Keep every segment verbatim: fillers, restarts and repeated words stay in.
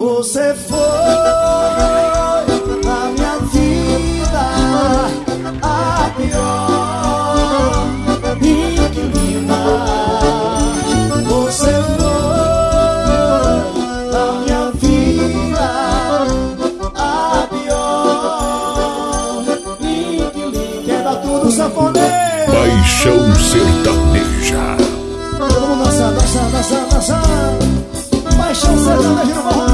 Você foi na minha vida a pior inquilina. Você foi na minha vida a pior inquilina. Queda tudo, sanfoneiro. Paixão sertaneja. Todo mundo dançando, dançando, dançando, dançando. Paixão sertaneja no morro.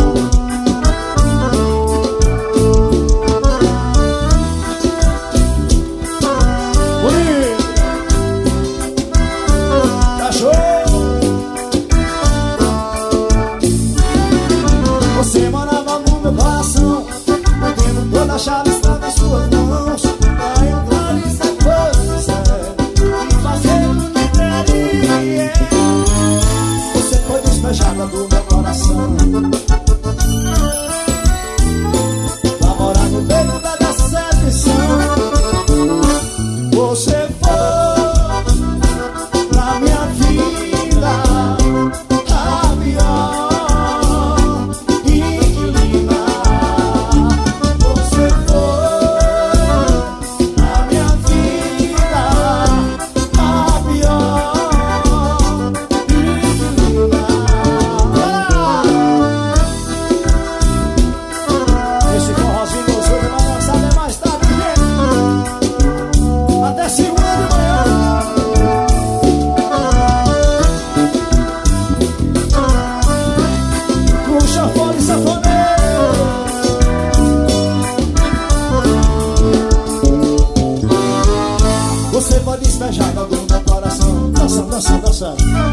Você morava no meu coração, mantendo toda a chave estava em suas mãos. Pra entrar nessa coisa e fazer o que queria. Você foi despejada do meu coração, pra morar no meio da decepção. Você foi pra minha vida a pior. Você foi despejada do meu coração, dançando, dançando, dançando.